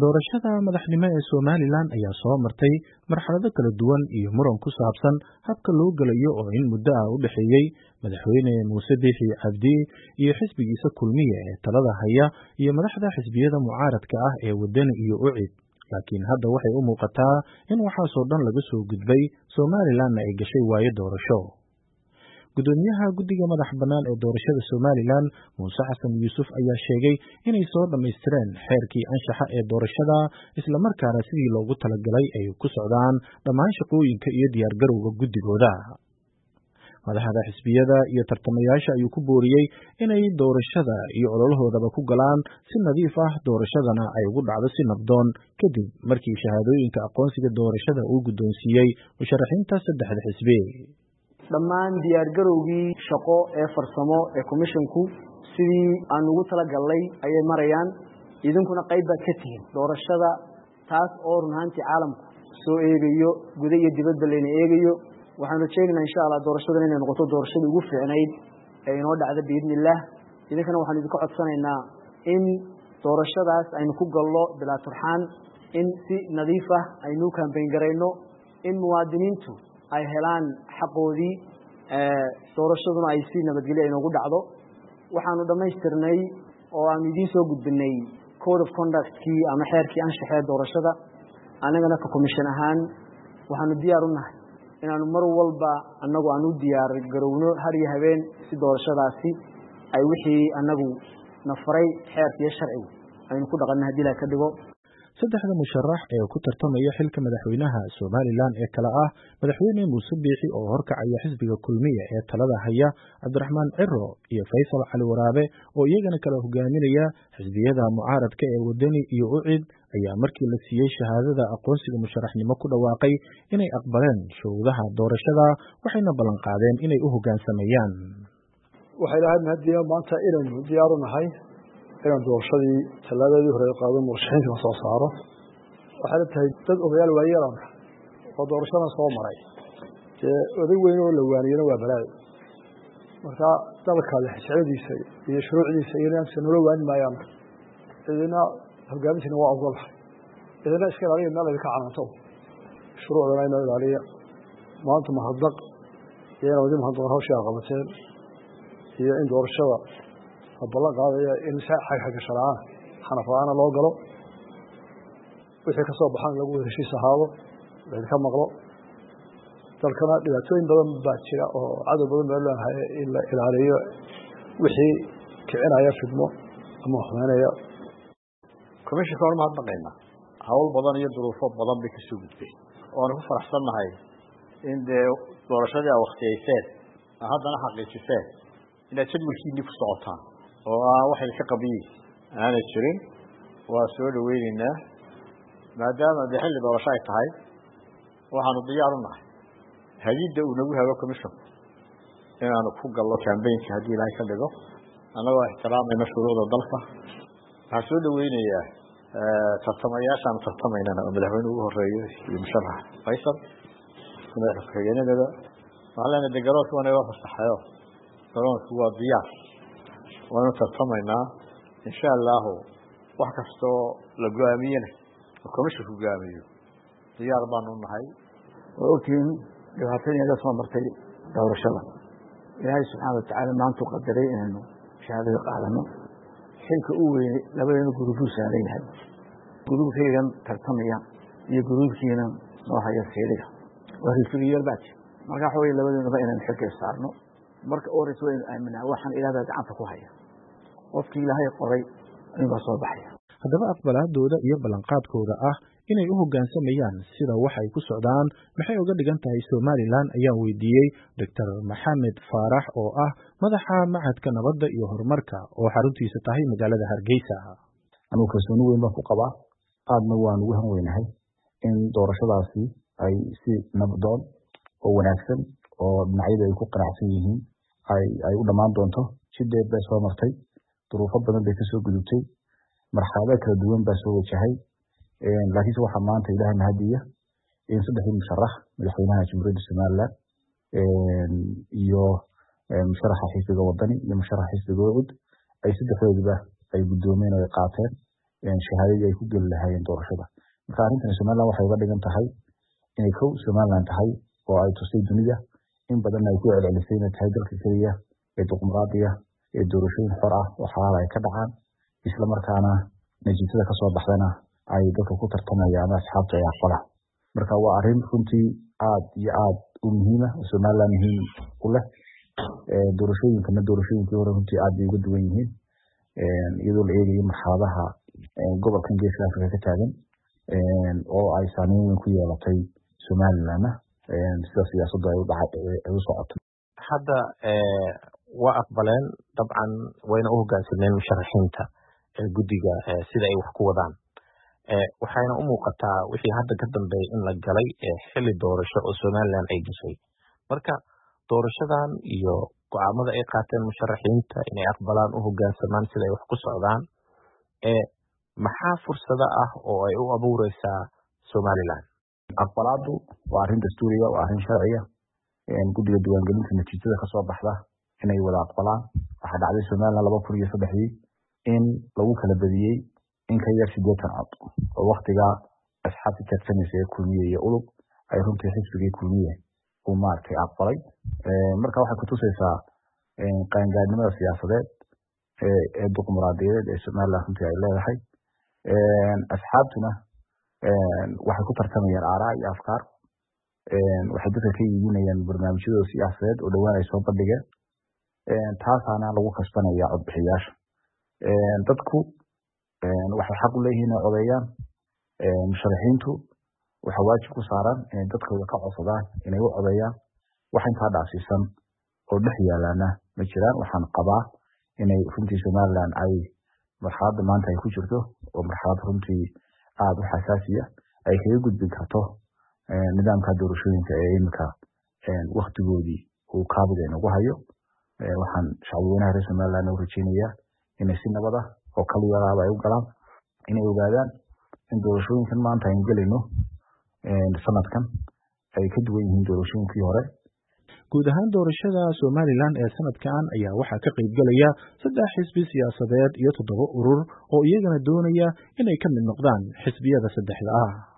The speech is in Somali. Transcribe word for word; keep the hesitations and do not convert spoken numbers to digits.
doorashada madaxnimo ee Somaliland ayaa soo martay marxalado kala duwan iyo muran ku saabsan habka loo galayo oo in muddo ah u dhaxeeyay madaxweyne Muuse Biixi Cabdi iyo xisbigiisa kulmiye ee talada haya iyo madaxda xisbiyada mucaaradka ah ee wadani iyo ucid laakiin hadda waxay u muuqataa in waxaas oo dhan laga soo gudbay Somaliland ay gashay waayo doorasho gudoomiyaha guddiga madax bannaan ee doorashada Somaliland Muuse Xasan Yuusuf ayaa sheegay inay soo dhameystireen xeerkii anshaxa ee doorashada isla markaana sidii loogu talagalay ay ku socdaan dhammaan shaqooyinka iyo diyaar garowga guddigooda madaxda xisbiyada iyo tartamayaasha ayuu ku booriyay inay doorashada iyo ololahoodaba ku galaan si nadiif ah doorashadana ay ugu dhacdo si nabdoon kadib markii shahaadooyinka aqoonsiga doorashada uu guddoonsiiyey musharaxiinta saddexda xisbi dhammaan diyaar garowgii shaqo ee farsamo ee commissionku sidii aan ugu tala galnay ayay marayaan idinkuna qayb baad ka tihiin doorashada taas oo runtii caalamku soo eegayo gudaha iyo dibadda leena eegayo waxaan rajaynaynaa insha Allah doorashadan inay noqoto doorashada ugu fiicnayd ee inoo dhacdo biidnillah idinkana waxaan idinku codsanaynaa in doorashadaas aynu ku galno bilaa turxaan in si nadiif ah aynu campaign garayno in muwaadiniintu ay helaan xaqoodii ee doorashaduna ay si nabadgelyo inoogu dhacdo waxaanu dhameystirnay oo aan idin soo gudbinay code of conduct kii ama xeerkii anshaxa doorashada anagana ka commission ahaan waxaanu diyaar u nahay inaanu mar walba anagu aanu diyaar garowno har iyo habeen si doorashadaasi ay wixii anagu nafaray xeerkii sharci aynu ku dhaqanay hadii la ka dhigo saddexda musharax ee ku tartamaya xilka madaxweynaha Somaliland ee kala ah madaxweyne Muuse Biixi oo horkacaya xisbiga kulmiye ee talada haya Cabdiraxmaan Ciro iyo Faysal Cali Waraabe oo iyagana kala hogaaminaya xisbiyada mucaaradka ee wadani iyo ucid ayaa markii la siiyay shahaadada aqoonsiga musharaxnimo ku dhawaaqay inay aqbaleen shuruudaha doorashada waxayna ballan qaadeen inay u hoggaansamayaan waxay lahayd hadii maanta inaynu diyaar u nahay inaan doorashadii talaadadii hore qaadan musharaxiinta soo saaro waxay tahay dad odayaal waayeelan oo doorashada soo maray ee oday weyn oo la waaniyay waa balaa marka dalka la xisadiisa iyo shuruucdiisa iyo nidaamka nolol waan maayaan idina hogaamintina waa ogol idina iska ilaaliya meel ay ka caanto shuruucdana inay ilaaliya maanta mahadnaq iyo wadin mahadnaq hawsha qabateen iyo in doorashada ballan qaadaya in saacay xaga sharaan xanafaana loo galo wixii ka soo baxan lagu heshiis ahaado wixii ka maqlo dalkana dhibaatooyin badan baa jira oo cadaw badan baa loo hayaa in la ilaaliyo wixii kicinaya fidmo ama xumaanaya commissionka horma hadnaqayna hawl badan iyo duruufo badan bay ka soo gudbay oo aan ku faraxsanahay in doorashada waqtiyeysay haddana xaqiijisay inaad jadwalkiinii ku socotaan oo aan wax ka qabiyay aan jirin waa soo dhaweynaa maadaama xilli doorasho ay tahay waxaanu diyaar u nahay hadida uu nagu hago commission inaanu ku gallo campaign hadii ilaahay ka dhigo anagoo ixtiraamayna shuruucda dalka waxaan soo dhaweynayaa tartamayaashan tartamaynana madaxweynuhu ugu horeeyo iyo musharax Faysal madaxweynaha waxaan degaroodka wana waa fasaxayo garoonku waa diyaar waanu tartamaynaa insha Allah wax kasto la go'aamiyana commission ku go'aamiyo diyaar baan u nahay waqtiin dhibaatooyin la soo martay doorashada Ilaahay subhanahu wa ta'ala maanta qadaray inuu shahaado qaadano xilka uu weeyay labadeena gurub saaray yahay gurubkeedan tartamaya iyo gurubkeena oo haya seeliga waa rifiyal baad marka waxa weey labadeena inaan xilka saarno marka oo rasuul aaminaa waxaan ilaahay gacanta ku haya qofkii ilaahay qoray inuu soo baxay haddaba aqbalaadooda iyo ballanqaadkooda ah inay u hoggaansamayaan sida wax ay ku socdaan maxay uga dhigan tahay Somaliland ayaa weydiiyay Doctor Maxamed Faarax oo ah madaxa macadka nabadda iyo horumarka oo xaruntiisa tahay magaalada Hargeysa anu kalsooni weyn baan ku qabaa aadna waan ugu hanweynahay in doorashadaasi ay si nabdoon oo wanaagsan oo dhinacyada ay ku qanacsan yihiin ay ay u dhamaan doonto sideed bay soo martay duruufo badan bay ka soo gudubtay marxalado kala duwan baa soo wajahay ee laakiin waxa maanta Ilaahay mahadiya in saddexdii musharax madaxweynaha Jamhuuriyadda Somaliland ee iyo musharaxa xisbiga wadani iyo musharaxa xisbiga ucid ay saddexdooduba ay gudoomeen oo qaateen shahaadadii ay ku geli lahaayeen doorashada. Marka arrintan Somaliland waxay uga dhigan tahay inay kow Somaliland tahay oo ay tusay dunida in badan ay ku celcelisay inay tahay dalka kaliya ee dimuqraadiya ee doorashooyin xor ah oo xalaal ay ka dhacaan, isla markaana natiijada ka soo baxdana ay dadka ku tartamayaan ama asxaabta ay aqbalaan. Marka waa arrin runtii aad iyo aad u muhiim ah oo Somaliland muhiim u leh. doorashooyinkana doorashooyinkii hore runtii aad bay uga duwan yihiin iyadoo la eegayo marxaladaha gobolkan geeska Afrika ka taagan oo ay saameyn weyn ku yeelatay Somaliland sida siyaasaddu ay u dhacay ay u socoto. Hadda waa aqbaleen dabcan wayna u hoggaansameen musharaxiinta ee guddiga sida ay wax ku wadaan. waxayna u muuqataa wixii hadda ka dambeeyay in la galay xilli doorasho oo Somaliland ay gashay. Marka doorashadan iyo go'aamada ay qaateen musharaxiinta inay aqbalaan u hoggaansamaan sida ay wax ku socdaan ee maxaa fursada ah oo ay u abuureysaa Somaliland? Aqbalaadu waa arrin dastuuriya, waa arrin sharciya. guddiga diiwaangelinta natiijada ka soo baxda inay wada aqbalaan. Waxaa dhacday Somaliland laba kun iyo saddexdii in lagu kala badiyey in ka yar sideetan cod oo waqtiga asxaabta tartamaysa ee kulmiye iyo ulub ay runtii xisbigii kulmiye uu maartay aqbalay. marka waxay ku tusaysaa qaangaadnimada siyaasadeed ee dimuqraadiyadeed ee Somaliland runtii ay leedahay. asxaabtuna waxay ku tartamayaan aaraa iyo afkaar. waxay dadka ka iibinayaan barnaamijyadooda siyaasadeed oo dhowaan ay soo bandhigeen. taasaana lagu kasbanaya codbixiyaasha. dadku waxay xaq u leeyihiin inay codeeyaan. musharaxiintu waxaa waajib ku saaran inay dadkooda ka codsadaan inay u codeeyaan. wax intaa dhaafsiisan oo dhex yaalaana ma jiraan. waxaan qabaa inay runtii Somaliland ay marxaladda maanta ay ku jirto oo marxalad runtii aad u xasaasiya ay kaga gudbin karto nidaamka doorashooyinka ee imika waqtigoodii uu kaabiga inagu hayo. waxaan shacabweynaha reer Somaliland u rajeynayaa inay si nabad ah oo kaliya ay u galaan, inay ogaadaan in doorashooyinkan maanta aynu gelayno sanadkan ay ka duwan yihiin doorashooyinkii hore. guud ahaan doorashada Somaliland ee sanadkan ayaa waxaa ka qayb galaya saddex xisbi siyaasadeed iyo toddoba urur oo iyagana doonaya inay ka mid noqdaan xisbiyada saddexda ah.